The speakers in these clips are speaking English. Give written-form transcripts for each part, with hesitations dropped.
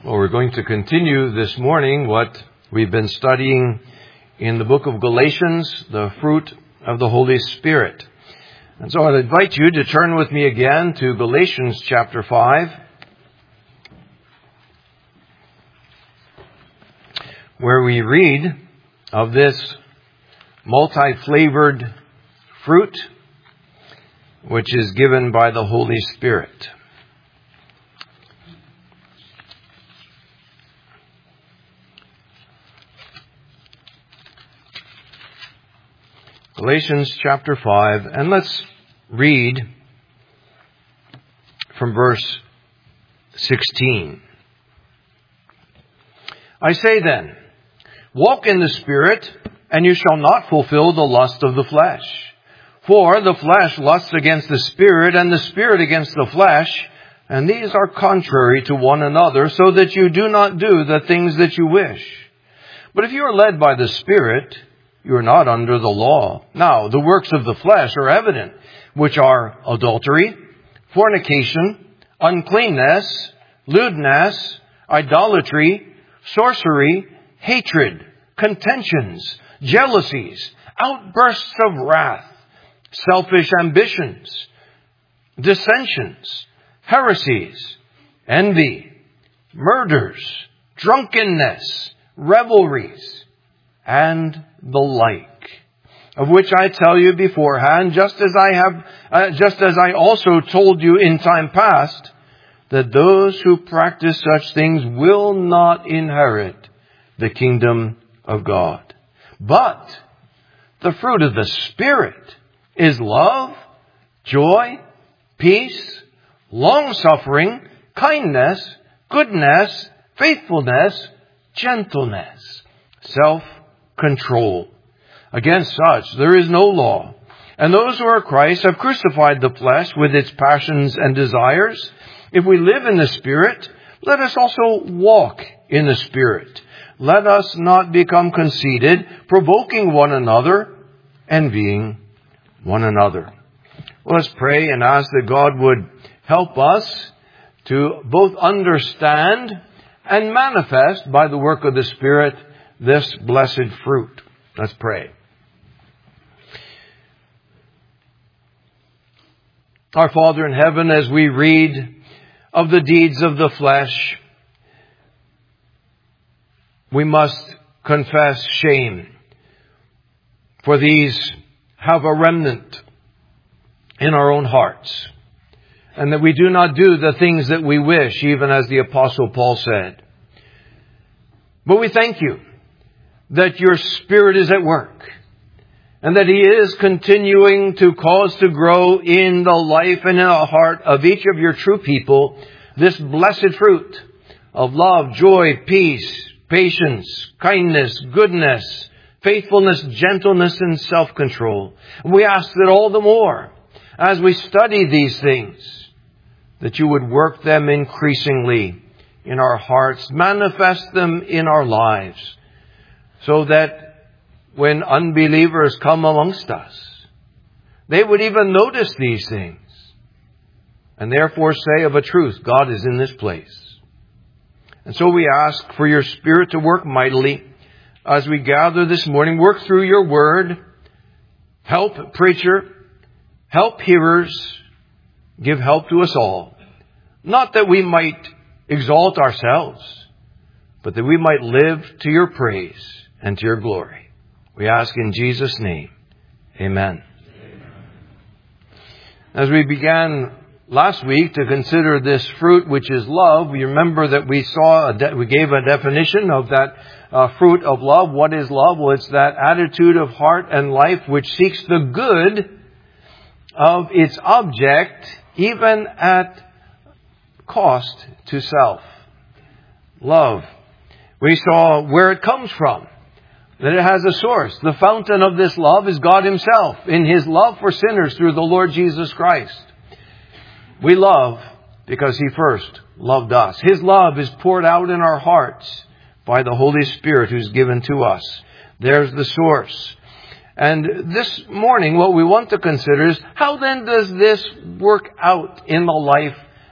Well, we're going to continue this morning what we've been studying in the book of Galatians, the fruit of the Holy Spirit. And so I'd invite you to turn with me again to Galatians chapter 5, where we read of this multi-flavored fruit which is given by the Holy Spirit. Galatians chapter 5, and let's read from verse 16. I say then, walk in the Spirit, and you shall not fulfill the lust of the flesh. For the flesh lusts against the Spirit, and the Spirit against the flesh, and these are contrary to one another, so that you do not do the things that you wish. But if you are led by the Spirit, you are not under the law. Now, the works of the flesh are evident, which are adultery, fornication, uncleanness, lewdness, idolatry, sorcery, hatred, contentions, jealousies, outbursts of wrath, selfish ambitions, dissensions, heresies, envy, murders, drunkenness, revelries, and the like, of which I tell you beforehand, just as I also told you in time past, that those who practice such things will not inherit the kingdom of God. But the fruit of the Spirit is love, joy, peace, long-suffering, kindness, goodness, faithfulness, gentleness, self-control. Against such there is no law. And those who are Christ have crucified the flesh with its passions and desires. If we live in the Spirit, let us also walk in the Spirit. Let us not become conceited, provoking one another, envying one another. Well, let's pray and ask that God would help us to both understand and manifest by the work of the Spirit this blessed fruit. Let's pray. Our Father in heaven, as we read of the deeds of the flesh, we must confess shame, for these have a remnant in our own hearts, and that we do not do the things that we wish, even as the Apostle Paul said. But we thank you that your Spirit is at work, and that He is continuing to cause to grow in the life and in the heart of each of your true people this blessed fruit of love, joy, peace, patience, kindness, goodness, faithfulness, gentleness, and self-control. And we ask that all the more, as we study these things, that you would work them increasingly in our hearts, manifest them in our lives, so that when unbelievers come amongst us, they would even notice these things and therefore say of a truth, God is in this place. And so we ask for your Spirit to work mightily as we gather this morning. Work through your word. Help preacher. Help hearers. Give help to us all. Not that we might exalt ourselves, but that we might live to your praise and to your glory. We ask in Jesus' name. Amen. As we began last week to consider this fruit, which is love, we remember that we gave a definition of that fruit of love. What is love? Well, it's that attitude of heart and life which seeks the good of its object, even at cost to self. Love. We saw where it comes from, that it has a source. The fountain of this love is God Himself, in His love for sinners through the Lord Jesus Christ. We love because He first loved us. His love is poured out in our hearts by the Holy Spirit who's given to us. There's the source. And this morning, what we want to consider is, how then does this work out in the life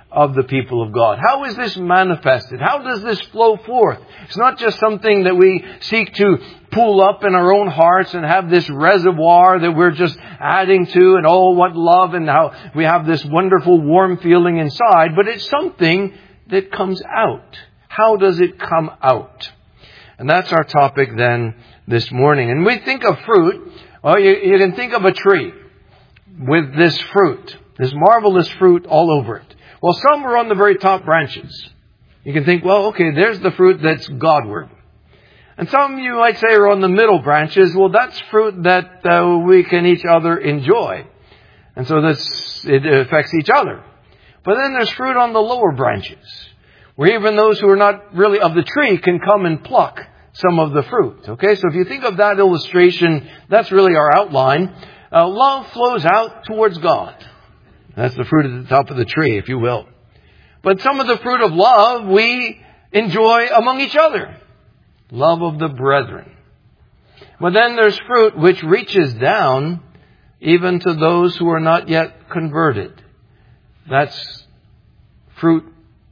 of the people of God? How is this manifested? How does this flow forth? It's not just something that we seek to pool up in our own hearts and have this reservoir that we're just adding to, and oh, what love, and how we have this wonderful warm feeling inside, but it's something that comes out. How does it come out? And that's our topic then this morning. And we think of fruit. Well, you can think of a tree with this fruit, this marvelous fruit all over it. Well, some are on the very top branches. You can think, well, okay, there's the fruit that's Godward. And some, you might say, are on the middle branches. Well, that's fruit that we can each other enjoy. And so it affects each other. But then there's fruit on the lower branches, where even those who are not really of the tree can come and pluck some of the fruit. Okay, so if you think of that illustration, that's really our outline. Love flows out towards God. That's the fruit at the top of the tree, if you will. But some of the fruit of love we enjoy among each other. Love of the brethren. But then there's fruit which reaches down even to those who are not yet converted. That's fruit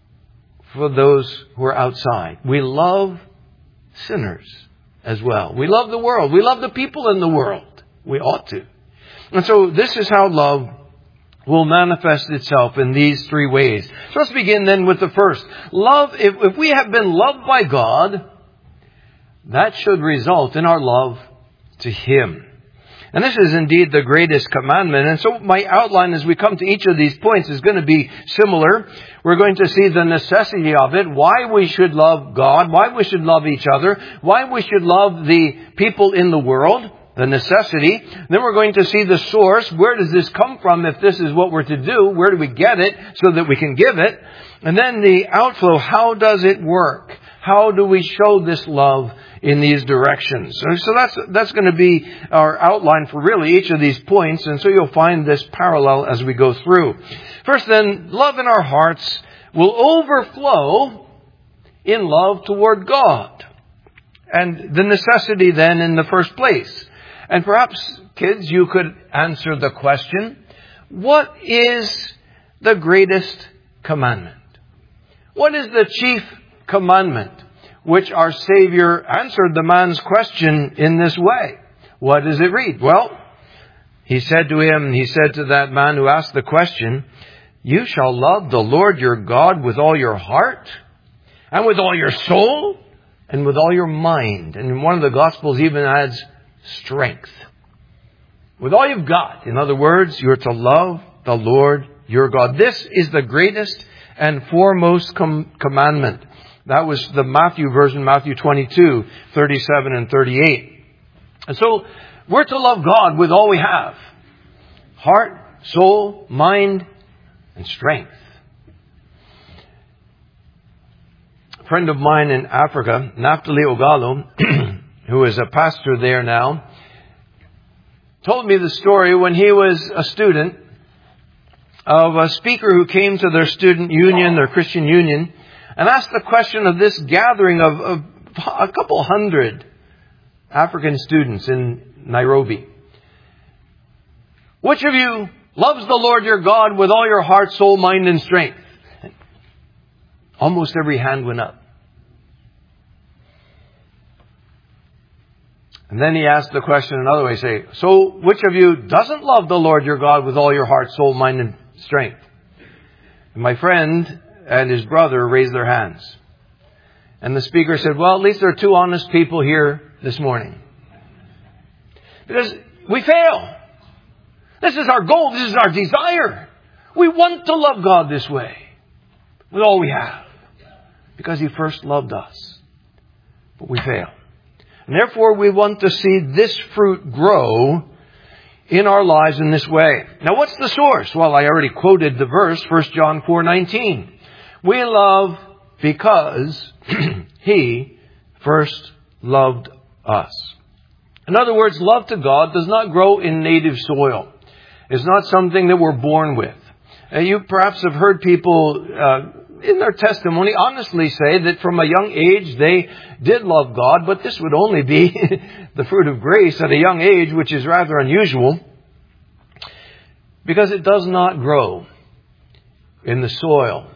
for those who are outside. We love sinners as well. We love the world. We love the people in the world. We ought to. And so this is how love will manifest itself in these three ways. So let's begin then with the first. Love, if we have been loved by God, that should result in our love to Him. And this is indeed the greatest commandment. And so my outline as we come to each of these points is going to be similar. We're going to see the necessity of it, why we should love God, why we should love each other, why we should love the people in the world, the necessity. Then we're going to see the source. Where does this come from if this is what we're to do? Where do we get it so that we can give it? And then the outflow, how does it work? How do we show this love in these directions? So that's going to be our outline for really each of these points. And so you'll find this parallel as we go through. First then, love in our hearts will overflow in love toward God. And the necessity then in the first place. And perhaps, kids, you could answer the question, what is the greatest commandment? What is the chief commandment? Which our Savior answered the man's question in this way. What does it read? Well, he said to that man who asked the question, you shall love the Lord your God with all your heart, and with all your soul, and with all your mind. And one of the Gospels even adds strength. With all you've got. In other words, you're to love the Lord your God. This is the greatest and foremost commandment. That was the Matthew version, Matthew 22, 37 and 38. And so we're to love God with all we have. Heart, soul, mind, and strength. A friend of mine in Africa, Naftali Ogalo, who is a pastor there now, told me the story when he was a student of a speaker who came to their student union, their Christian union, and asked the question of this gathering of a couple hundred African students in Nairobi. Which of you loves the Lord your God with all your heart, soul, mind, and strength? Almost every hand went up. And then he asked the question another way, say, so which of you doesn't love the Lord your God with all your heart, soul, mind, and strength? And my friend and his brother raised their hands. And the speaker said, well, at least there are two honest people here this morning. Because we fail. This is our goal. This is our desire. We want to love God this way. With all we have. Because He first loved us. But we fail. And therefore we want to see this fruit grow in our lives in this way. Now what's the source? Well, I already quoted the verse, 1 John 4:19. We love because He first loved us. In other words, love to God does not grow in native soil. It's not something that we're born with. You perhaps have heard people in their testimony honestly say that from a young age they did love God, but this would only be the fruit of grace at a young age, which is rather unusual, because it does not grow in the soil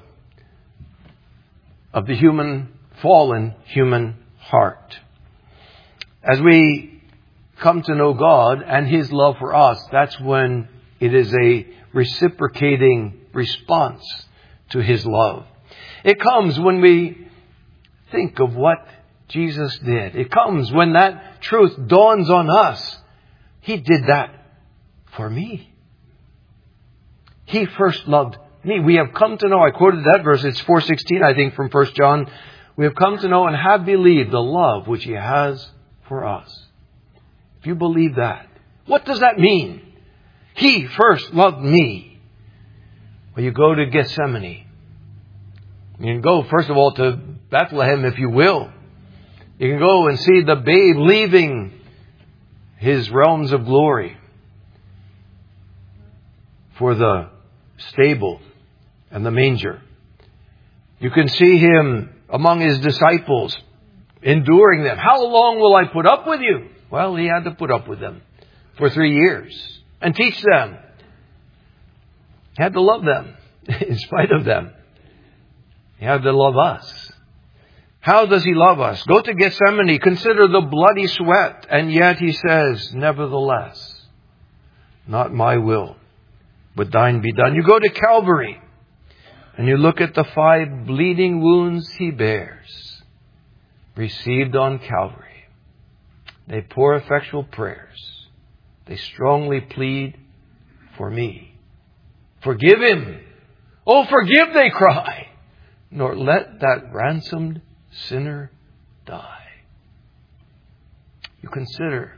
of the fallen human heart. As we come to know God and His love for us, that's when it is a reciprocating response to His love. It comes when we think of what Jesus did. It comes when that truth dawns on us. He did that for me. He first loved me. We have come to know, I quoted that verse, it's 4:16, I think, from 1 John. We have come to know and have believed the love which He has for us. If you believe that, what does that mean? He first loved me. Well, you go to Gethsemane. You can go, first of all, to Bethlehem, if you will. You can go and see the babe leaving His realms of glory for the stable and the manger. You can see Him among His disciples, enduring them. How long will I put up with you? Well, He had to put up with them for 3 years and teach them. He had to love them in spite of them. He had to love us. How does He love us? Go to Gethsemane, consider the bloody sweat, and yet He says, nevertheless, not my will, but thine be done. You go to Calvary, and you look at the 5 bleeding wounds He bears, received on Calvary. They pour effectual prayers. They strongly plead for me. Forgive him. Oh, forgive, they cry. Nor let that ransomed sinner die. You consider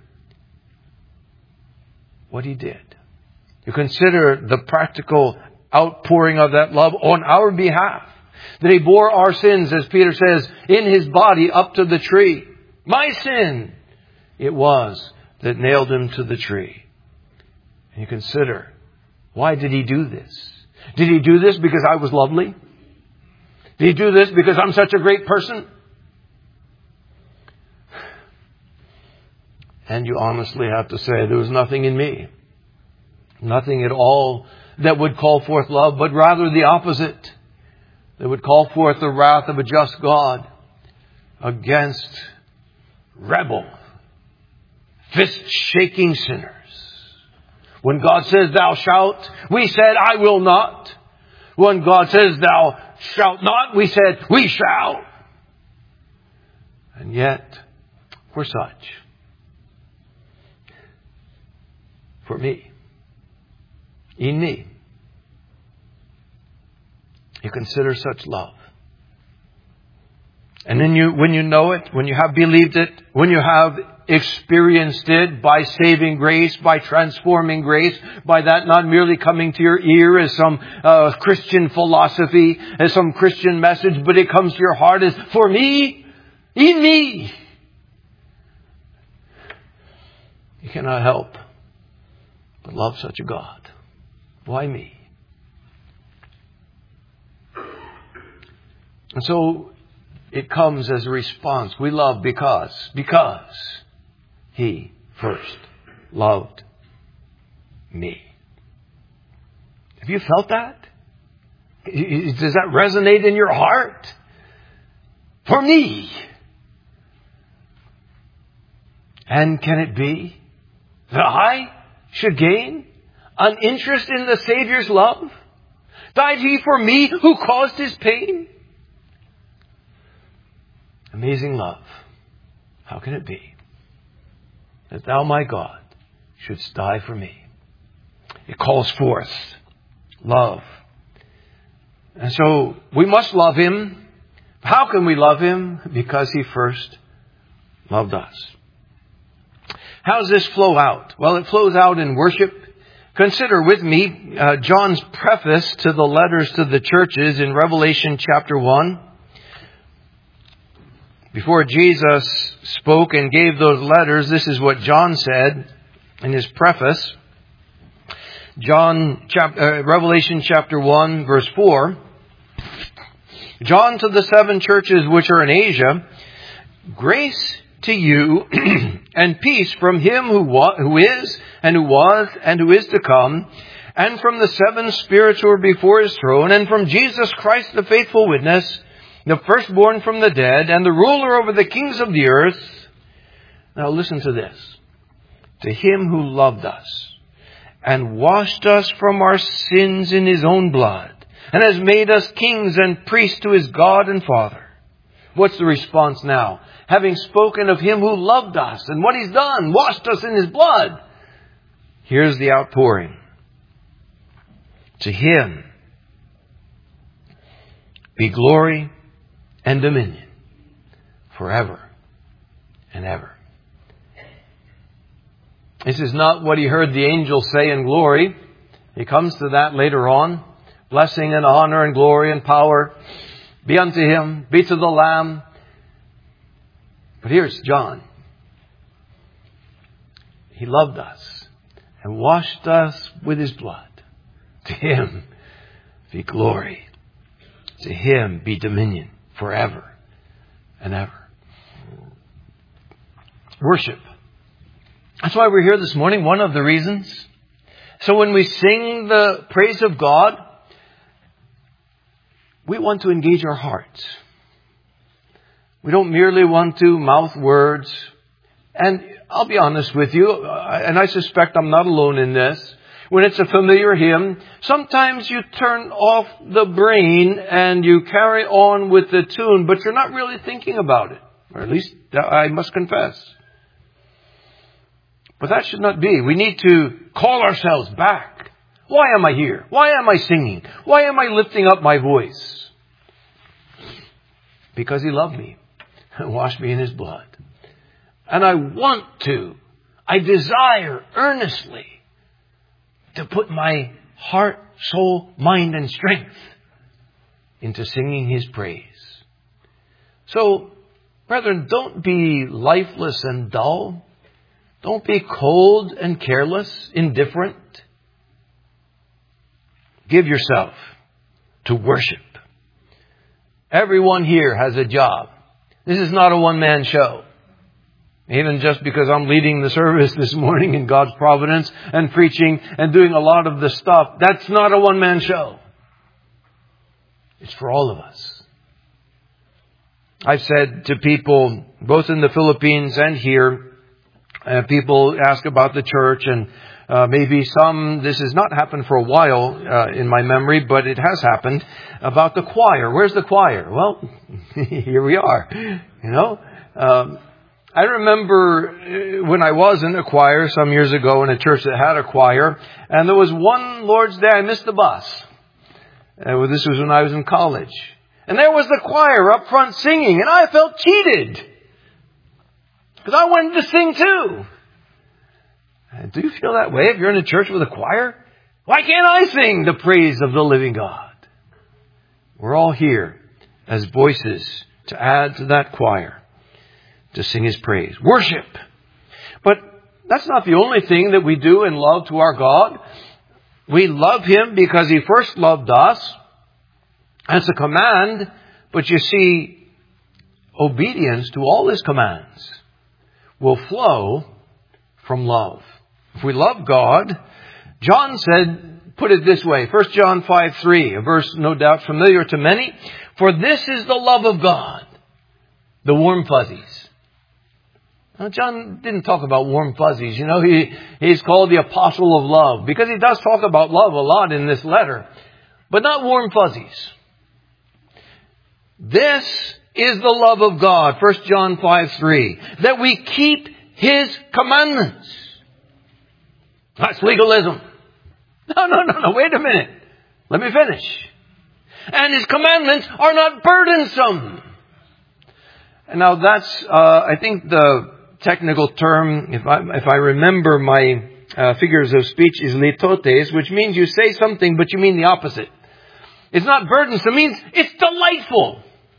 what He did. You consider the practical outpouring of that love on our behalf. That He bore our sins, as Peter says, in His body up to the tree. My sin it was that nailed Him to the tree. And you consider, why did He do this? Did He do this because I was lovely? Did He do this because I'm such a great person? And you honestly have to say, there was nothing in me. Nothing at all that would call forth love, but rather the opposite. That would call forth the wrath of a just God against rebel, fist-shaking sinners. When God says, thou shalt, we said, I will not. When God says, thou shalt not, we said, we shall. And yet, for such, for me, in me, you consider such love. And then when you know it, when you have believed it, when you have experienced it by saving grace, by transforming grace, by that not merely coming to your ear as some Christian philosophy, as some Christian message, but it comes to your heart as, for me, in me. You cannot help but love such a God. Why me? And so it comes as a response. We love because He first loved me. Have you felt that? Does that resonate in your heart? For me. And can it be that I should gain an interest in the Savior's love? Died He for me who caused His pain? Amazing love. How can it be that Thou, my God, shouldst die for me? It calls forth love. And so we must love Him. How can we love Him? Because He first loved us. How does this flow out? Well, it flows out in worship. Consider with me John's preface to the letters to the churches in Revelation chapter 1. Before Jesus spoke and gave those letters, this is what John said in his preface. Revelation chapter 1, verse 4. John, to the 7 churches which are in Asia, grace to you and peace from Him who is and who was and who is to come, and from the 7 spirits who are before His throne, and from Jesus Christ, the faithful witness, the firstborn from the dead, and the ruler over the kings of the earth. Now listen to this. To Him who loved us and washed us from our sins in His own blood, and has made us kings and priests to His God and Father. What's the response now? Having spoken of Him who loved us and what He's done, washed us in His blood. Here's the outpouring. To Him be glory and dominion forever and ever. This is not what He heard the angels say in glory. He comes to that later on. Blessing and honor and glory and power be unto Him, be to the Lamb. But here's John. He loved us and washed us with His blood. To Him be glory. To Him be dominion forever and ever. Worship. That's why we're here this morning, one of the reasons. So when we sing the praise of God, we want to engage our hearts. We don't merely want to mouth words. And I'll be honest with you, and I suspect I'm not alone in this. When it's a familiar hymn, sometimes you turn off the brain and you carry on with the tune, but you're not really thinking about it. Or at least I must confess. But that should not be. We need to call ourselves back. Why am I here? Why am I singing? Why am I lifting up my voice? Because He loved me and washed me in His blood. And I desire earnestly to put my heart, soul, mind, and strength into singing His praise. So, brethren, don't be lifeless and dull. Don't be cold and careless, indifferent. Give yourself to worship. Everyone here has a job. This is not a one-man show. Even just because I'm leading the service this morning in God's providence and preaching and doing a lot of the stuff, that's not a one-man show. It's for all of us. I've said to people, both in the Philippines and here, people ask about the church, and maybe this has not happened for a while in my memory, but it has happened, about the choir. Where's the choir? Well, here we are. You know, I remember when I was in a choir some years ago in a church that had a choir, and there was one Lord's Day I missed the bus. This was when I was in college. And there was the choir up front singing, and I felt cheated. Because I wanted to sing too. Do you feel that way if you're in a church with a choir? Why can't I sing the praise of the living God? We're all here as voices to add to that choir, to sing His praise. Worship. But that's not the only thing that we do in love to our God. We love Him because He first loved us. That's a command. But you see, obedience to all His commands will flow from love. If we love God, John said, put it this way, 1 John 5:3, a verse no doubt familiar to many. For this is the love of God, the warm fuzzies. Now, John didn't talk about warm fuzzies. You know, he's called the apostle of love because he does talk about love a lot in this letter, but not warm fuzzies. This is the love of God, 1 John 5:3, that we keep His commandments. That's legalism. No, wait a minute. Let me finish. And His commandments are not burdensome. And now that's, I think the technical term, if I remember my figures of speech, is litotes, which means you say something but you mean the opposite. It's not burdensome, it means it's delightful.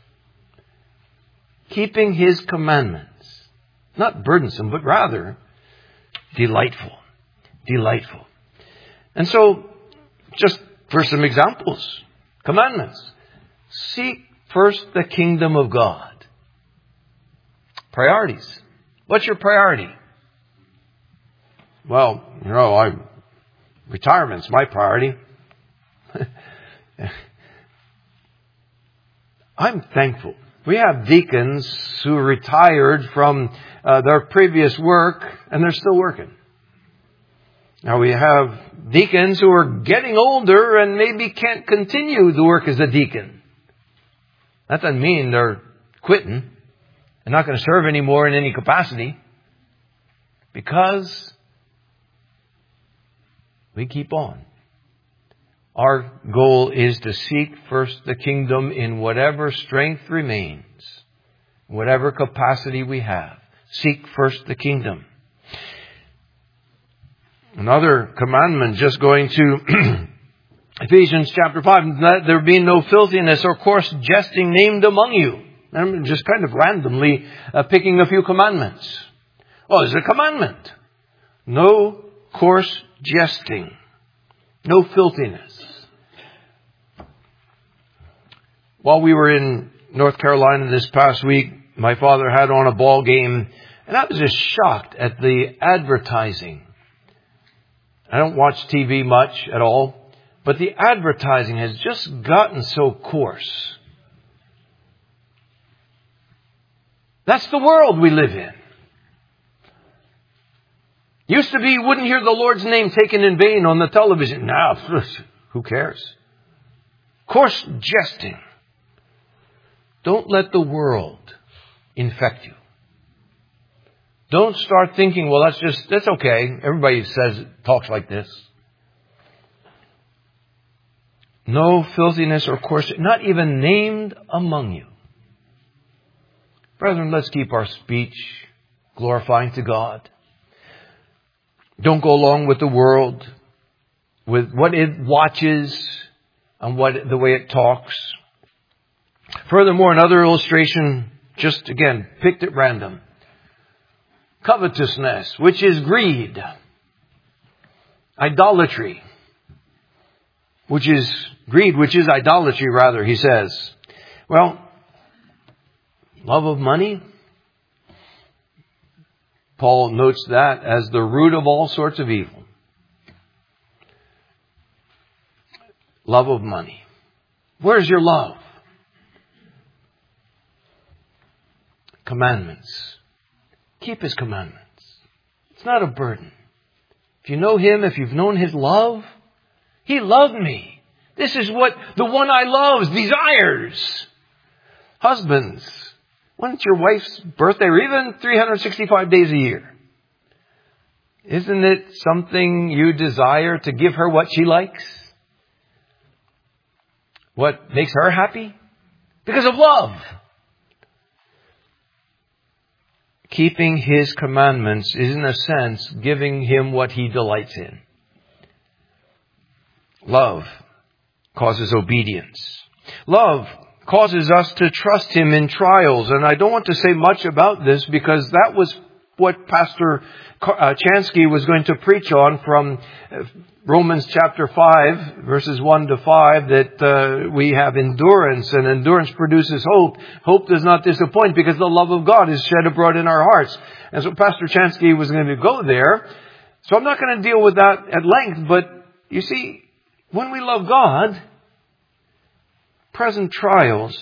Keeping His commandments. Not burdensome, but rather delightful. Delightful. And so, just for some examples, commandments. Seek first the kingdom of God. Priorities. What's your priority? Well, Retirement's my priority. I'm thankful. We have deacons who retired from their previous work, and they're still working. Now we have deacons who are getting older and maybe can't continue the work as a deacon. That doesn't mean they're quitting and not going to serve anymore in any capacity, because we keep on. Our goal is to seek first the kingdom in whatever strength remains, whatever capacity we have. Seek first the kingdom. Another commandment, just going to Ephesians chapter 5, that there be no filthiness or coarse jesting named among you. I'm just kind of randomly picking a few commandments. Oh, there's a commandment. No coarse jesting. No filthiness. While we were in North Carolina this past week, my father had on a ball game, and I was just shocked at the advertising. I don't watch TV much at all, but the advertising has just gotten so coarse. That's the world we live in. Used to be, you wouldn't hear the Lord's name taken in vain on the television. Now, who cares? Coarse jesting. Don't let the world infect you. Don't start thinking, well, that's okay. Everybody talks like this. No filthiness or coarse, not even named among you. Brethren, let's keep our speech glorifying to God. Don't go along with the world, with what it watches and the way it talks. Furthermore, another illustration, just again, picked at random. Covetousness, which is greed. Idolatry, which is greed, which is idolatry, rather, he says. Well, love of money. Paul notes that as the root of all sorts of evil. Love of money. Where's your love? Commandments. Keep His commandments. It's not a burden. If you know Him, if you've known His love, He loved me. This is what the one I love desires. Husbands, when it's your wife's birthday, or even 365 days a year, isn't it something you desire to give her what she likes? What makes her happy? Because of love. Keeping His commandments is, in a sense, giving Him what He delights in. Love causes obedience. Love causes us to trust Him in trials. And I don't want to say much about this, because that was what Pastor Chansky was going to preach on from Romans chapter 5, verses 1 to 5, that we have endurance, and endurance produces hope. Hope does not disappoint, because the love of God is shed abroad in our hearts. And so Pastor Chansky was going to go there. So I'm not going to deal with that at length, but you see, when we love God, present trials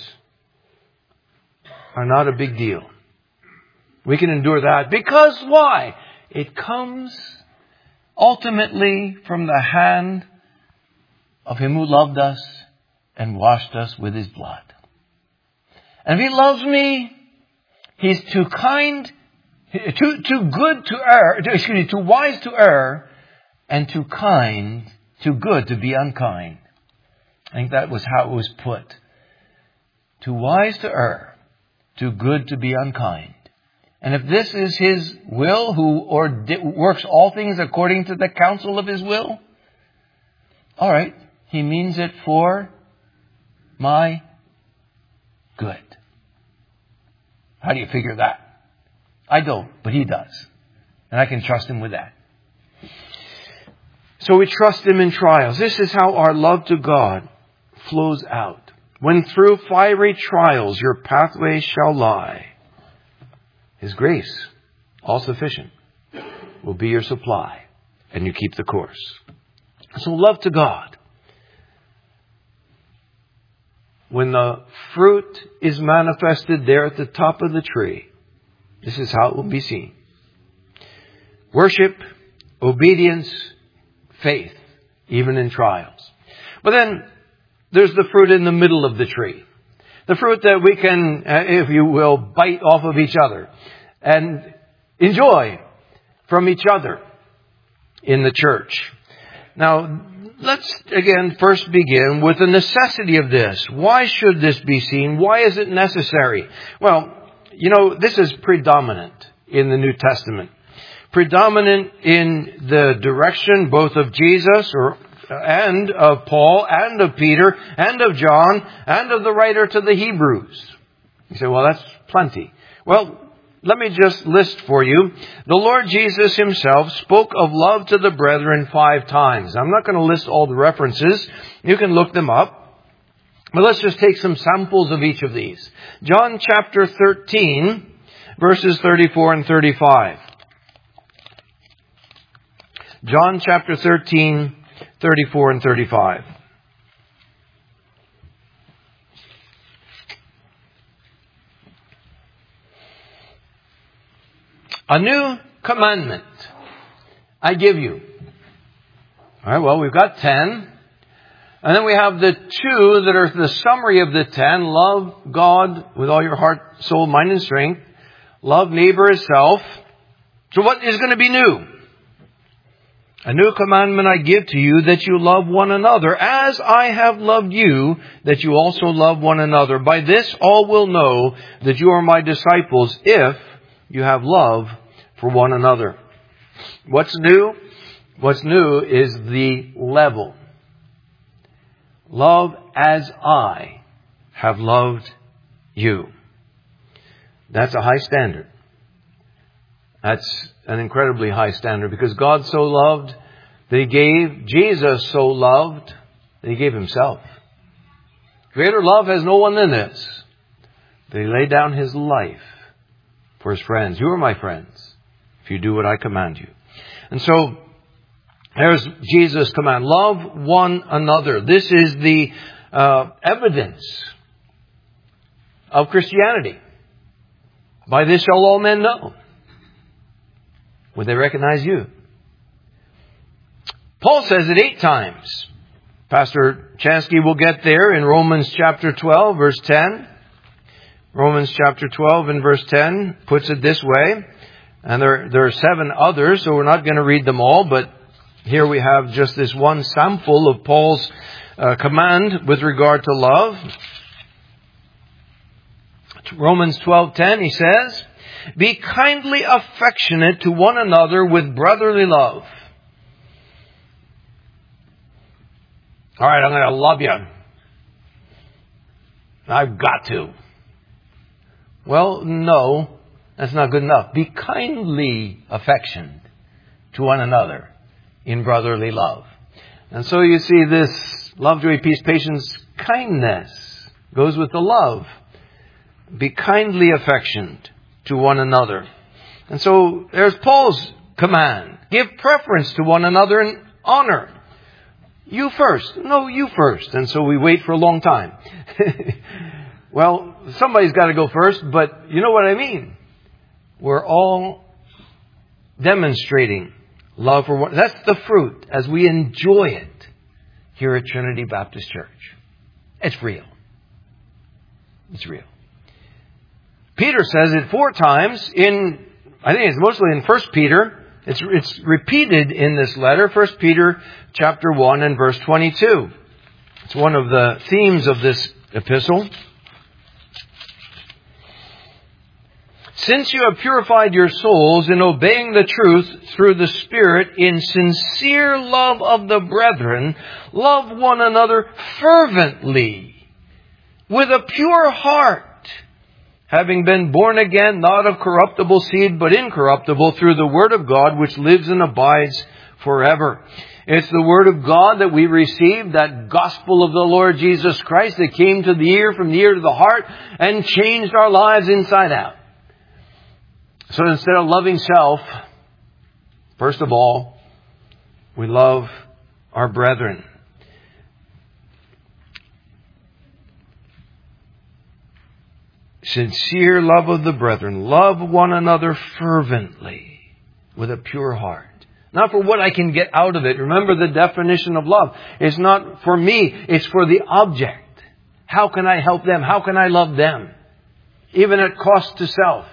are not a big deal. We can endure that because why? It comes ultimately from the hand of Him who loved us and washed us with His blood. And if He loves me, He's too kind, too good to err, too wise to err, and too kind, too good to be unkind. I think that was how it was put. Too wise to err, too good to be unkind. And if this is His will, who works all things according to the counsel of His will, all right, He means it for my good. How do you figure that? I don't, but He does. And I can trust Him with that. So we trust Him in trials. This is how our love to God flows out. When through fiery trials your pathway shall lie, His grace, all sufficient, will be your supply, and you keep the course. So love to God. When the fruit is manifested there at the top of the tree, this is how it will be seen. Worship, obedience, faith, even in trials. But then there's the fruit in the middle of the tree. The fruit that we can, if you will, bite off of each other and enjoy from each other in the church. Now, let's again first begin with the necessity of this. Why should this be seen? Why is it necessary? Well, this is predominant in the New Testament. Predominant in the direction both of Jesus and of Paul and of Peter and of John and of the writer to the Hebrews. You say, well, that's plenty. Well, let me just list for you. The Lord Jesus himself spoke of love to the brethren 5 times. I'm not going to list all the references. You can look them up. But let's just take some samples of each of these. John chapter 13, verses 34 and 35. John chapter 13, 34 and 35. A new commandment I give you. All right, well, we've got 10. And then we have the 2 that are the summary of the 10. Love God with all your heart, soul, mind, and strength. Love neighbor as self. So what is going to be new? A new commandment I give to you, that you love one another as I have loved you, that you also love one another. By this all will know that you are my disciples, if you have love for one another. What's new? What's new is the level. Love as I have loved you. That's a high standard. That's an incredibly high standard, because God so loved that He gave, Jesus so loved that He gave Himself. Greater love has no one than this, that He laid down His life for His friends. You are my friends if you do what I command you. And so there's Jesus' command. Love one another. This is the evidence of Christianity. By this shall all men know, when they recognize you. Paul says it 8 times. Pastor Chansky will get there in Romans chapter 12, verse 10. Romans chapter 12 and verse 10 puts it this way. And there are 7 others, so we're not going to read them all, but here we have just this one sample of Paul's command with regard to love. Romans 12:10, he says, be kindly affectionate to one another with brotherly love. All right, I'm going to love you. I've got to. Well, no, that's not good enough. Be kindly affectioned to one another in brotherly love. And so you see this love, joy, peace, patience, kindness goes with the love. Be kindly affectioned to one another. And so there's Paul's command. Give preference to one another in honor. You first. No, you first. And so we wait for a long time. Well, somebody's got to go first, but you know what I mean. We're all demonstrating love for one. That's the fruit as we enjoy it here at Trinity Baptist Church. It's real. It's real. Peter says it 4 times I think it's mostly in 1 Peter. It's repeated in this letter, 1 Peter chapter 1 and verse 22. It's one of the themes of this epistle. Since you have purified your souls in obeying the truth through the Spirit in sincere love of the brethren, love one another fervently with a pure heart, having been born again, not of corruptible seed, but incorruptible, through the Word of God, which lives and abides forever. It's the Word of God that we received, that gospel of the Lord Jesus Christ that came to the ear, from the ear to the heart, and changed our lives inside out. So instead of loving self, first of all, we love our brethren. Sincere love of the brethren. Love one another fervently with a pure heart. Not for what I can get out of it. Remember the definition of love. It's not for me. It's for the object. How can I help them? How can I love them? Even at cost to self.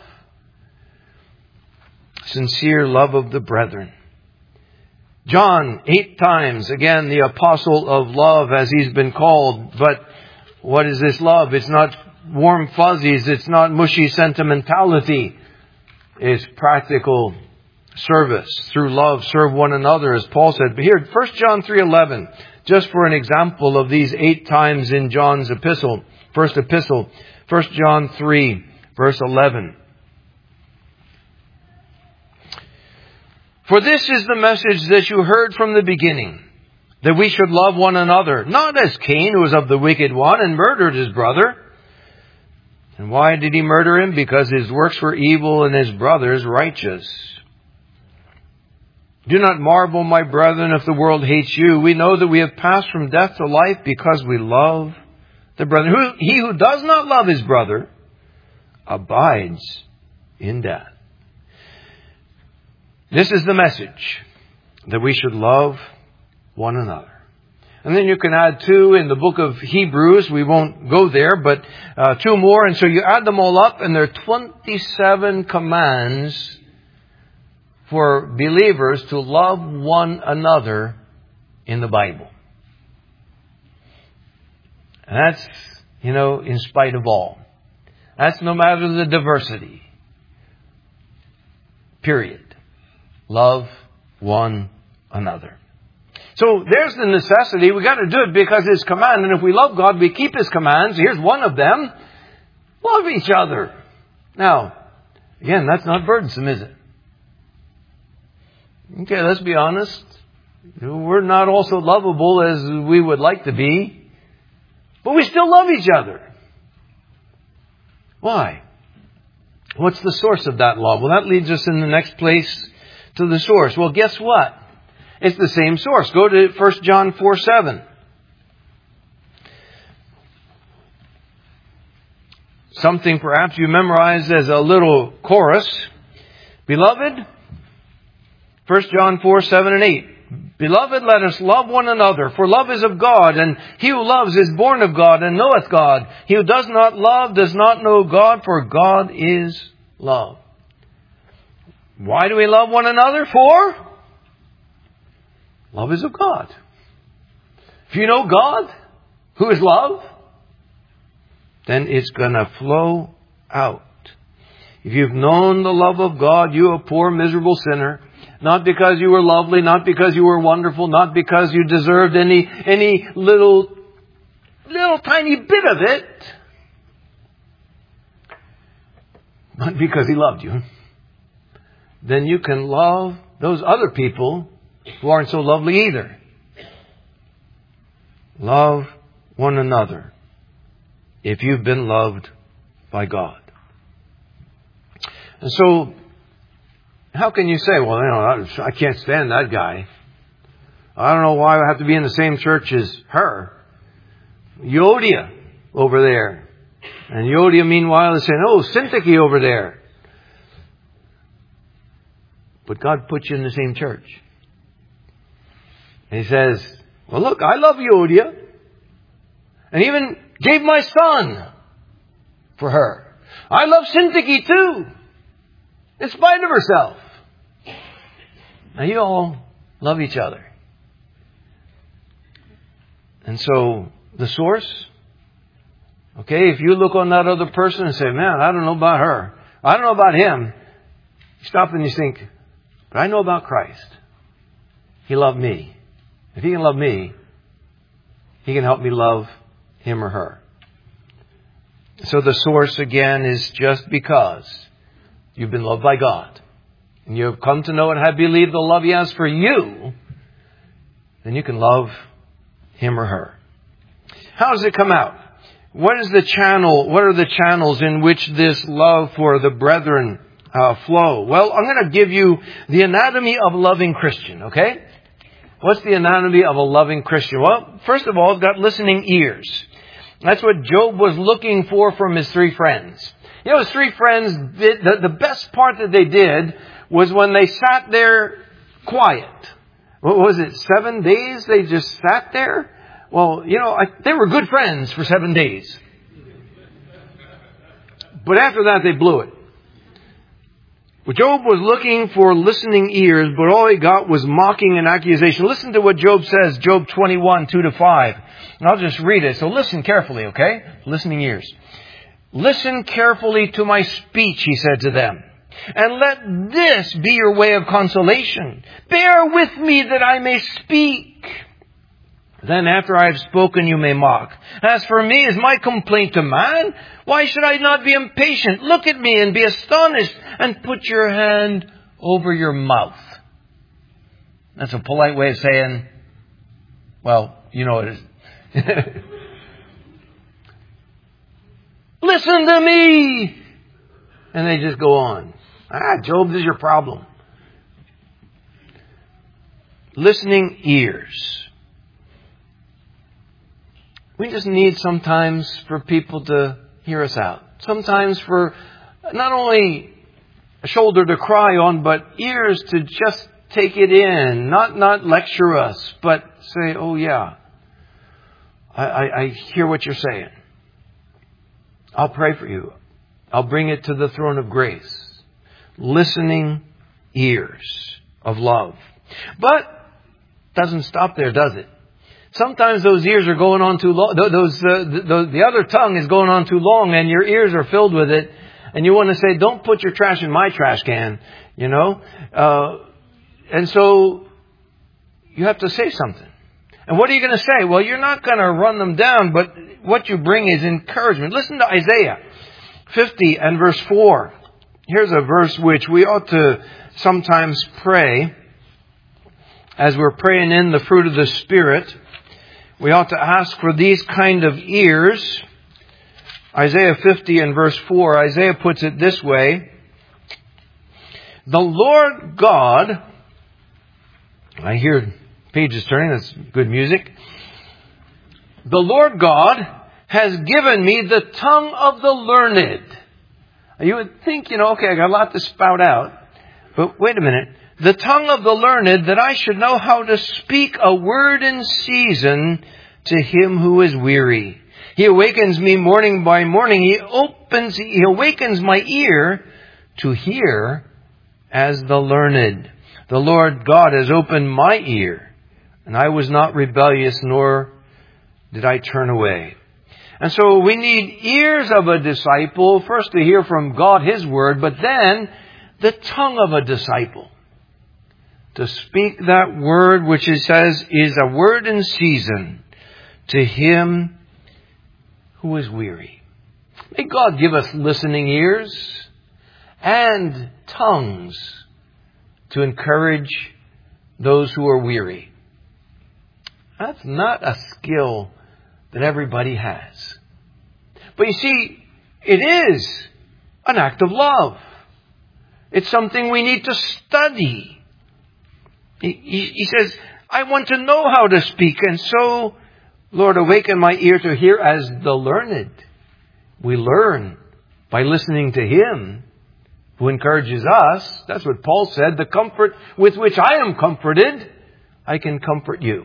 Sincere love of the brethren. John, 8 times, again, the apostle of love as he's been called. But what is this love? It's not warm fuzzies. It's not mushy sentimentality. It's practical service. Through love, serve one another, as Paul said. But here, 1 John 3:11, just for an example of these 8 times in John's epistle, first epistle, 1 John 3, verse 11. For this is the message that you heard from the beginning, that we should love one another, not as Cain, who was of the wicked one and murdered his brother. And why did he murder him? Because his works were evil and his brother's righteous. Do not marvel, my brethren, if the world hates you. We know that we have passed from death to life because we love the brethren. He who does not love his brother abides in death. This is the message, that we should love one another. And then you can add 2 in the book of Hebrews. We won't go there, but 2 more. And so you add them all up, and there are 27 commands for believers to love one another in the Bible. And that's, in spite of all. That's no matter the diversity. Period. Love one another. So there's the necessity. We've got to do it because His command. And if we love God, we keep His commands. Here's one of them. Love each other. Now, again, that's not burdensome, is it? Okay, let's be honest. We're not all so lovable as we would like to be. But we still love each other. Why? What's the source of that love? Well, that leads us in the next place to the source. Well, guess what? It's the same source. Go to 1 John 4:7. Something perhaps you memorized as a little chorus. Beloved, 1 John 4:7 and 8. Beloved, let us love one another, for love is of God, and he who loves is born of God and knoweth God. He who does not love does not know God, for God is love. Why do we love one another? For love is of God. If you know God, who is love, then it's going to flow out. If you've known the love of God, you a poor, miserable sinner, not because you were lovely, not because you were wonderful, not because you deserved any little tiny bit of it, but because He loved you, then you can love those other people who aren't so lovely either. Love one another if you've been loved by God. And so, how can you say, well, I can't stand that guy. I don't know why I have to be in the same church as her. Euodia over there. And Euodia, meanwhile, is saying, Syntyche over there. But God put you in the same church. And He says, well, look, I love Euodia. And even gave my son for her. I love Syntyche too. In spite of herself. Now you all love each other. And so, the source, okay, if you look on that other person and say, man, I don't know about her. I don't know about him. You stop and you think, but I know about Christ. He loved me. If He can love me, He can help me love him or her. So the source again is just because you've been loved by God. And you have come to know and have believed the love He has for you, then you can love him or her. How does it come out? What is the channel? What are the channels in which this love for the brethren flow? Well, I'm going to give you the anatomy of a loving Christian, okay? What's the anatomy of a loving Christian? Well, first of all, it's got listening ears. That's what Job was looking for from his three friends. You know, his three friends, the best part that they did was when they sat there quiet. What was it, 7 days they just sat there? Well, you know, they were good friends for 7 days. But after that, they blew it. Well, Job was looking for listening ears, but all he got was mocking and accusation. Listen to what Job says, Job 21, 2-5. And I'll just read it. So listen carefully, okay? Listening ears. Listen carefully to my speech, he said to them. And let this be your way of consolation. Bear with me that I may speak. Then after I have spoken, you may mock. As for me, is my complaint to man? Why should I not be impatient? Look at me and be astonished and put your hand over your mouth. That's a polite way of saying, well, you know what it is. Listen to me! And they just go on. Job, this is your problem. Listening ears. We just need sometimes for people to hear us out. Sometimes for not only a shoulder to cry on, but ears to just take it in. Not lecture us, but say, oh yeah, I hear what you're saying. I'll pray for you. I'll bring it to the throne of grace. Listening ears of love. But doesn't stop there, does it? Sometimes those ears are going on too long. The other tongue is going on too long, and your ears are filled with it. And you want to say, "Don't put your trash in my trash can," you know. And so you have to say something. And what are you going to say? Well, you're not going to run them down, but what you bring is encouragement. Listen to Isaiah 50 and verse 4. Here's a verse which we ought to sometimes pray as we're praying in the fruit of the Spirit. We ought to ask for these kind of ears. Isaiah 50 and verse 4, Isaiah puts it this way. The Lord God, I hear pages turning, that's good music. The Lord God has given me the tongue of the learned. You would think, okay, I got a lot to spout out. But wait a minute. The tongue of the learned, that I should know how to speak a word in season to him who is weary. He awakens me morning by morning. He awakens my ear to hear as the learned. The Lord God has opened my ear, and I was not rebellious, nor did I turn away. And so we need ears of a disciple, first to hear from God, His Word, but then the tongue of a disciple. To speak that word which it says is a word in season to him who is weary. May God give us listening ears and tongues to encourage those who are weary. That's not a skill that everybody has. But you see, it is an act of love. It's something we need to study. He says, I want to know how to speak. And so, Lord, awaken my ear to hear as the learned. We learn by listening to Him who encourages us. That's what Paul said. The comfort with which I am comforted, I can comfort you.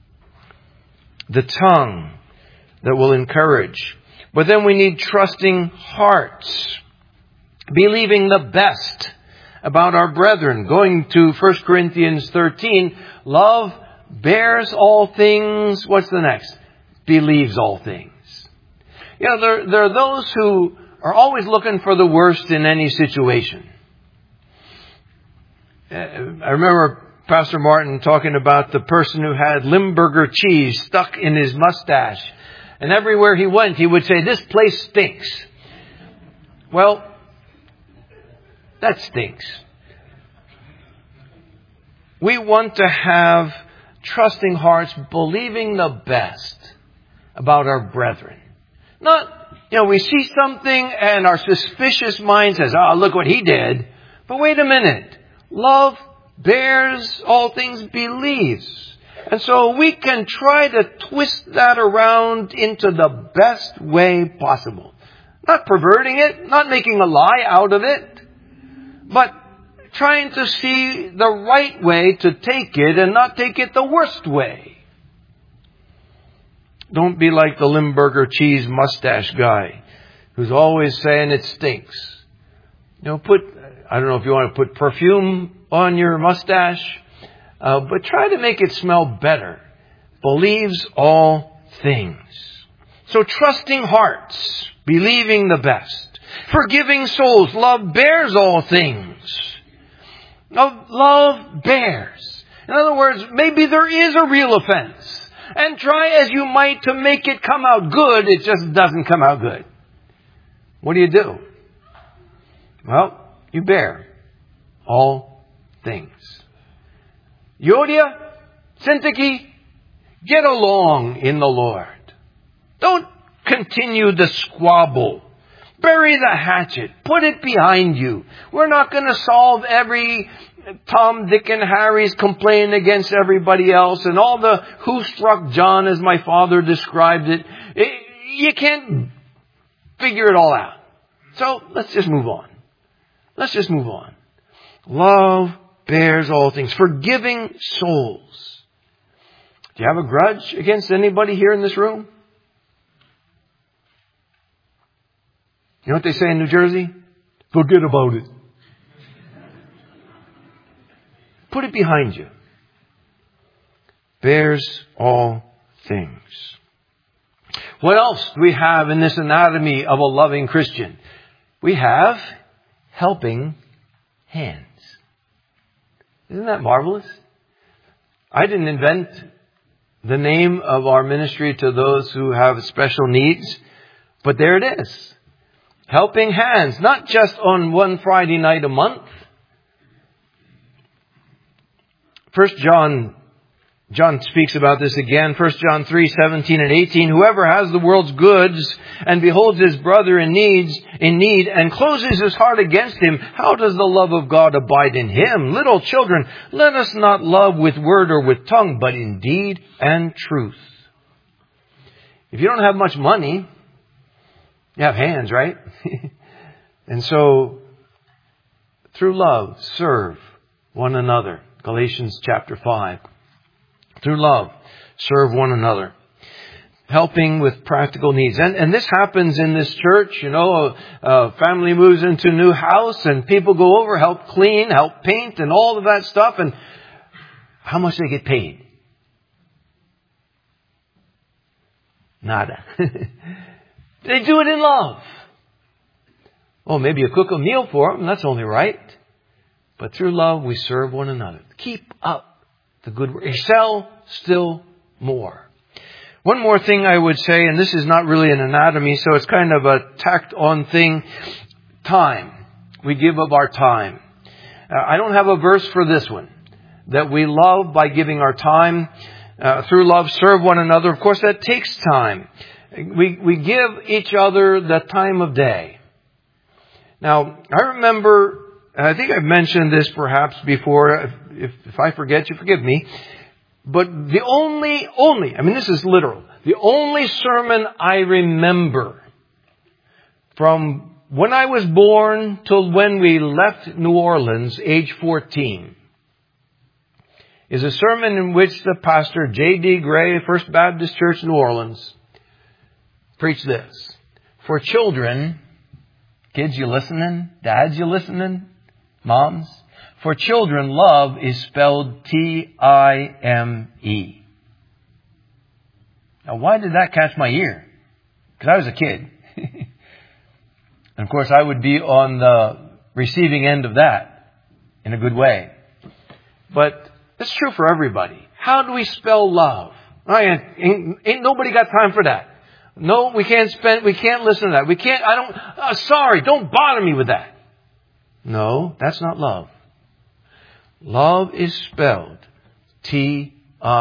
The tongue that will encourage. But then we need trusting hearts. Believing the best about our brethren. Going to 1 Corinthians 13, love bears all things. What's the next? Believes all things. There are those who are always looking for the worst in any situation. I remember Pastor Martin talking about the person who had Limburger cheese stuck in his mustache. And everywhere he went, he would say, this place stinks. Well, that stinks. We want to have trusting hearts, believing the best about our brethren. Not, we see something and our suspicious mind says, look what he did. But wait a minute. Love bears all things, believes. And so we can try to twist that around into the best way possible. Not perverting it, not making a lie out of it, but trying to see the right way to take it and not take it the worst way. Don't be like the Limburger cheese mustache guy who's always saying it stinks. I don't know if you want to put perfume on your mustache, but try to make it smell better. Believes all things. So trusting hearts, believing the best. Forgiving souls, love bears all things. Now, love bears. In other words, maybe there is a real offense. And try as you might to make it come out good, it just doesn't come out good. What do? Well, you bear all things. Euodia, Syntyche, get along in the Lord. Don't continue the squabble. Bury the hatchet. Put it behind you. We're not going to solve every Tom, Dick, and Harry's complaining against everybody else and all the who struck John as my father described it. You can't figure it all out. So let's just move on. Let's just move on. Love bears all things. Forgiving souls. Do you have a grudge against anybody here in this room? You know what they say in New Jersey? Forget about it. Put it behind you. Bears all things. What else do we have in this anatomy of a loving Christian? We have helping hands. Isn't that marvelous? I didn't invent the name of our ministry to those who have special needs, but there it is. Helping hands, not just on one Friday night a month. 1 John speaks about this again. 1 John 3:17 and 18. Whoever has the world's goods and beholds his brother in need and closes his heart against him, how does the love of God abide in him? Little children, let us not love with word or with tongue, but in deed and truth. If you don't have much money, you have hands, right? And so, through love, serve one another. Galatians chapter 5. Through love, serve one another. Helping with practical needs. And this happens in this church. A family moves into a new house and people go over, help clean, help paint and all of that stuff. And how much they get paid? Nada. They do it in love. Oh, maybe you cook a meal for them. That's only right. But through love, we serve one another. Keep up the good work. Excel still more. One more thing I would say, and this is not really an anatomy, so it's kind of a tacked on thing. Time. We give of our time. I don't have a verse for this one. That we love by giving our time. Through love, serve one another. Of course, that takes time. We give each other the time of day. Now, I remember, and I think I've mentioned this perhaps before. If I forget, you forgive me. But the only, this is literal. The only sermon I remember from when I was born till when we left New Orleans, age 14, is a sermon in which the pastor, J.D. Gray, First Baptist Church, New Orleans, preached this. For children, kids, you listening? Dads, you listening? Moms? For children, love is spelled T-I-M-E. Now, why did that catch my ear? Because I was a kid. And of course, I would be on the receiving end of that in a good way. But it's true for everybody. How do we spell love? Ain't nobody got time for that. No, we can't listen to that. Sorry, don't bother me with that. No, that's not love. Love is spelled T-I-M-E.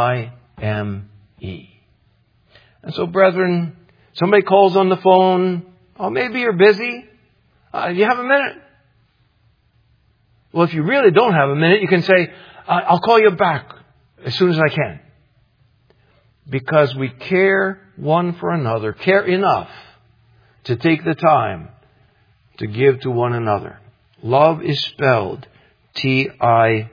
And so, brethren, somebody calls on the phone. Oh, maybe you're busy. You have a minute? Well, if you really don't have a minute, you can say, I'll call you back as soon as I can. because we care one for another, care enough to take the time to give to one another. Love is spelled T-I-M-E.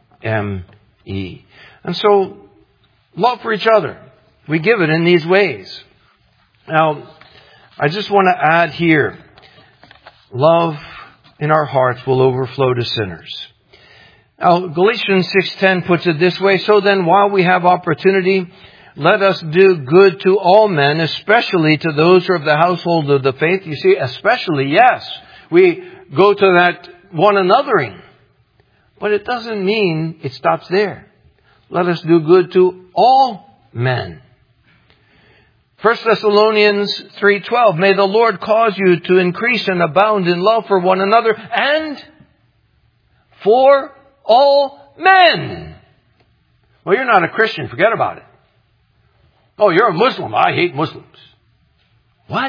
And so, love for each other. We give it in these ways. Now, I just want to add here, love in our hearts will overflow to sinners. Now, Galatians 6:10 puts it this way, so then while we have opportunity, let us do good to all men, especially to those who are of the household of the faith. You see, especially, yes, we go to that one anothering. But it doesn't mean it stops there. Let us do good to all men. 1 Thessalonians 3:12, may the Lord cause you to increase and abound in love for one another and for all men. Well, you're not a Christian. Forget about it. Oh, you're a Muslim. I hate Muslims. What?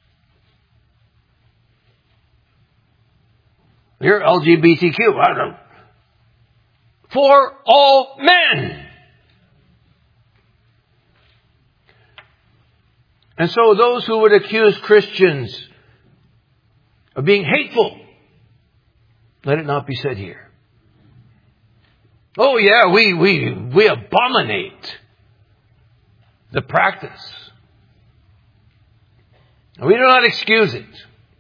You're LGBTQ. I don't know. For all men. And so those who would accuse Christians of being hateful, let it not be said here. Oh yeah, we abominate the practice. We do not excuse it.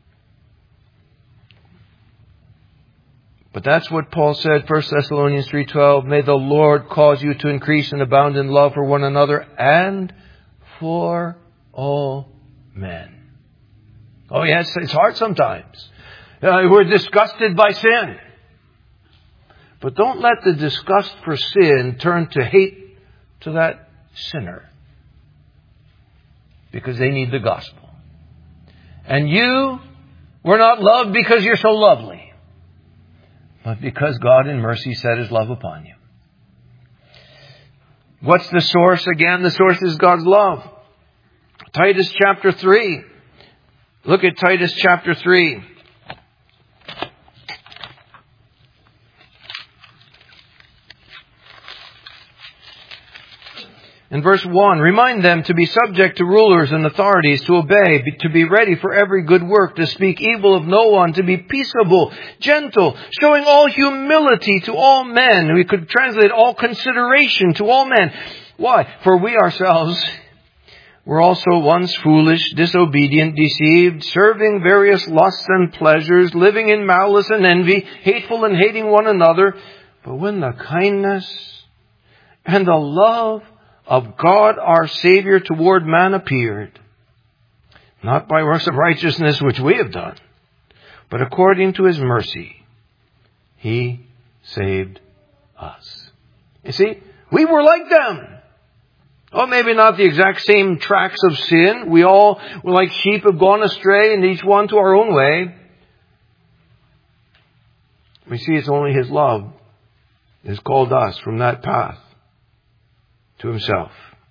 But that's what Paul said, 1 Thessalonians 3:12. May the Lord cause you to increase and abound in love for one another and for all men. Oh yes, it's hard sometimes. We're disgusted by sin. But don't let the disgust for sin turn to hate to that sinner. Because they need the gospel. And you were not loved because you're so lovely, but because God in mercy set His love upon you. What's the source again? The source is God's love. Titus chapter 3. Look at Titus chapter 3. In verse 1, remind them to be subject to rulers and authorities, to obey, to be ready for every good work, to speak evil of no one, to be peaceable, gentle, showing all humility to all men. We could translate all consideration to all men. Why? For we ourselves were also once foolish, disobedient, deceived, serving various lusts and pleasures, living in malice and envy, hateful and hating one another. But when the kindness and the love of God our Savior toward man appeared, not by works of righteousness which we have done, but according to His mercy, He saved us. You see, we were like them. Oh, maybe not the exact same tracks of sin. We all were like sheep have gone astray, and each one to our own way. We see it's only His love has called us from that path to Himself.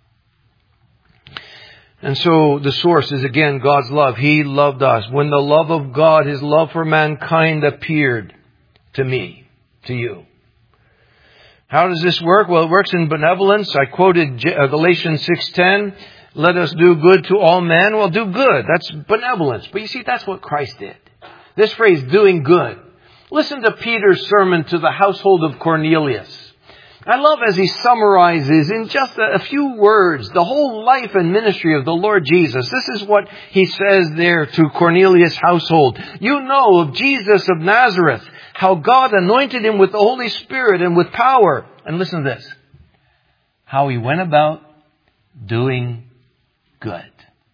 And so the source is again God's love. He loved us. When the love of God, His love for mankind appeared to me, to you. How does this work? Well, it works in benevolence. I quoted Galatians 6:10. Let us do good to all men. Well, do good. That's benevolence. But you see, that's what Christ did. This phrase, doing good. Listen to Peter's sermon to the household of Cornelius. I love as he summarizes in just a few words the whole life and ministry of the Lord Jesus. This is what he says there to Cornelius' household. You know of Jesus of Nazareth, how God anointed Him with the Holy Spirit and with power. And listen to this. How He went about doing good.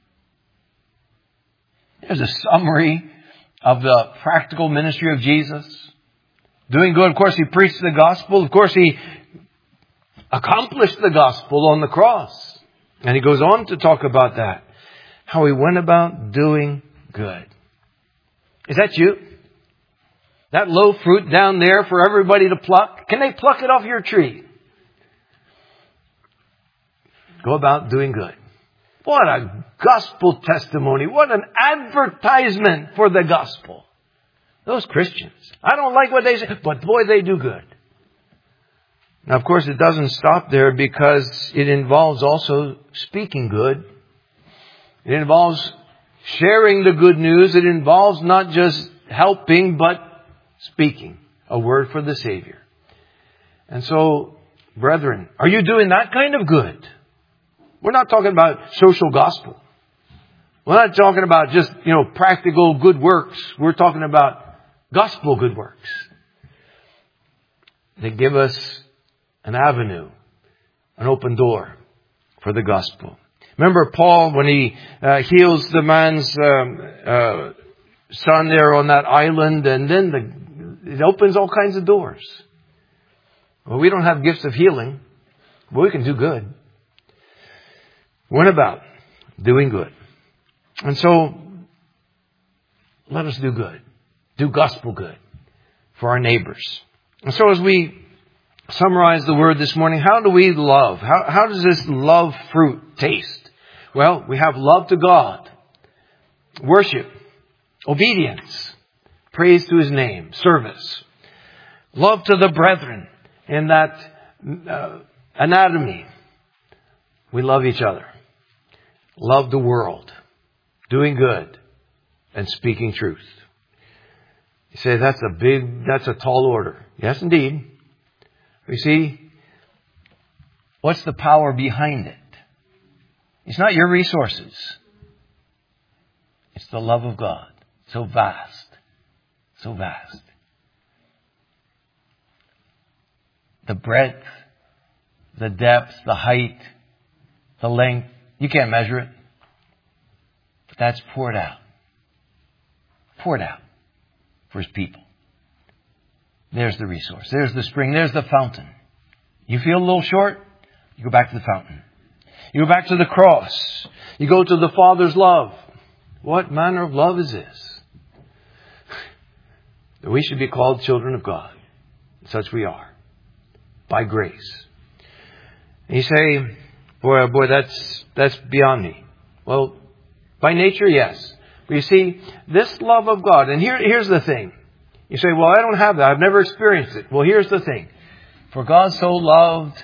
There's a summary of the practical ministry of Jesus. Doing good. Of course, He preached the gospel. Of course, He accomplished the gospel on the cross. And He goes on to talk about that. How He went about doing good. Is that you? That low fruit down there for everybody to pluck? Can they pluck it off your tree? Go about doing good. What a gospel testimony. What an advertisement for the gospel. Those Christians. I don't like what they say, but boy, they do good. Now, of course, it doesn't stop there, because it involves also speaking good. It involves sharing the good news. It involves not just helping, but speaking a word for the Savior. And so, brethren, are you doing that kind of good? We're not talking about social gospel. We're not talking about just, practical good works. We're talking about gospel good works. They give us an avenue, an open door for the gospel. Remember Paul, when he heals the man's son there on that island, and then it opens all kinds of doors. Well, we don't have gifts of healing, but we can do good. Went about doing good. And so, let us do good. Do gospel good for our neighbors. And so as we summarize the word this morning, how do we love? How does this love fruit taste? Well, we have love to God, worship, obedience, praise to His name, service, love to the brethren in that anatomy. We love each other, love the world, doing good, and speaking truth. You say, that's a tall order. Yes, indeed. You see, what's the power behind it? It's not your resources. It's the love of God. So vast. So vast. The breadth, the depth, the height, the length. You can't measure it. But that's poured out. Poured out for His people. There's the resource. There's the spring. There's the fountain. You feel a little short? You go back to the fountain. You go back to the cross. You go to the Father's love. What manner of love is this? That we should be called children of God. Such we are. By grace. And you say, boy, that's beyond me. Well, by nature, yes. But you see, this love of God, and here's the thing. You say, well, I don't have that. I've never experienced it. Well, here's the thing. For God so loved,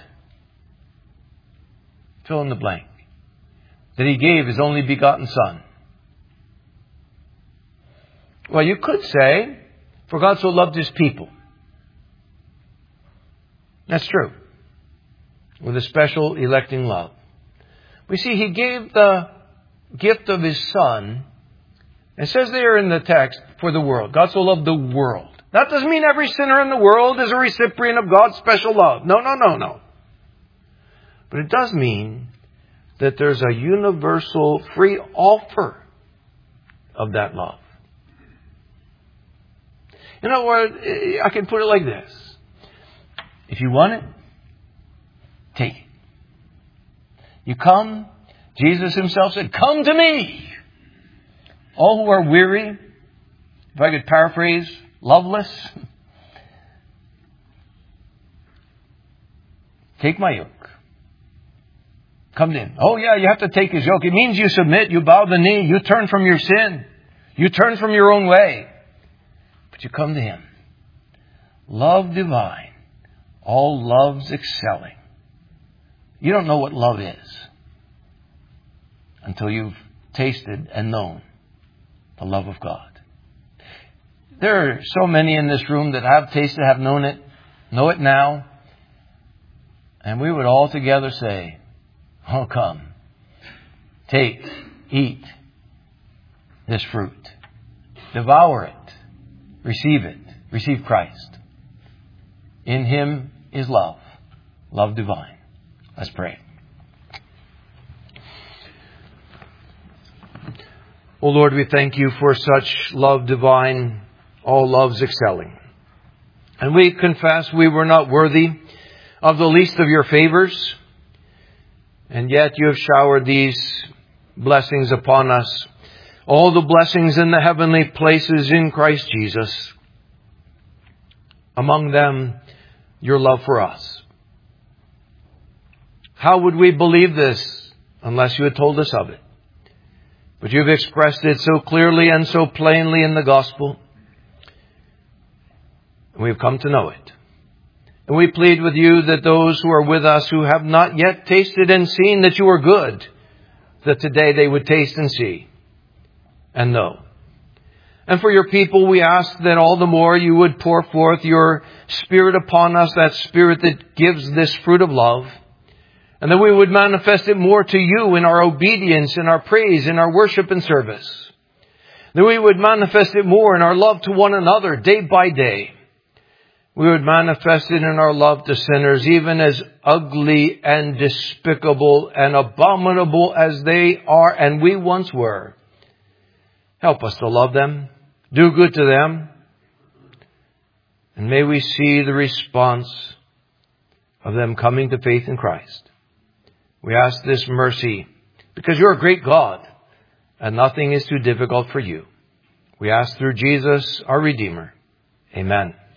fill in the blank, that He gave His only begotten Son. Well, you could say, for God so loved His people. That's true. With a special electing love. We see He gave the gift of His Son. It says there in the text, for the world. God so loved the world. That doesn't mean every sinner in the world is a recipient of God's special love. No. But it does mean that there's a universal free offer of that love. You know what? I can put it like this. If you want it, take it. You come. Jesus Himself said, come to me. All who are weary, if I could paraphrase, loveless, take my yoke. Come in. Oh yeah, you have to take His yoke. It means you submit, you bow the knee, you turn from your sin. You turn from your own way. But you come to Him. Love divine, all loves excelling. You don't know what love is until you've tasted and known the love of God. There are so many in this room that have tasted, have known it, know it now. And we would all together say, oh, come, take, eat this fruit. Devour it. Receive Christ. In Him is love. Love divine. Let's pray. O Lord, we thank You for such love divine, all loves excelling. And we confess we were not worthy of the least of Your favors. And yet You have showered these blessings upon us. All the blessings in the heavenly places in Christ Jesus. Among them, Your love for us. How would we believe this unless You had told us of it? But You've expressed it so clearly and so plainly in the gospel. We've come to know it. And we plead with you that those who are with us who have not yet tasted and seen that you are good, that today they would taste and see and know. And for your people, we ask that all the more you would pour forth your Spirit upon us, that Spirit that gives this fruit of love, and that we would manifest it more to you in our obedience, in our praise, in our worship and service. That we would manifest it more in our love to one another day by day. We would manifest it in our love to sinners, even as ugly and despicable and abominable as they are and we once were. Help us to love them, do good to them, and may we see the response of them coming to faith in Christ. We ask this mercy because you're a great God and nothing is too difficult for you. We ask through Jesus, our Redeemer. Amen.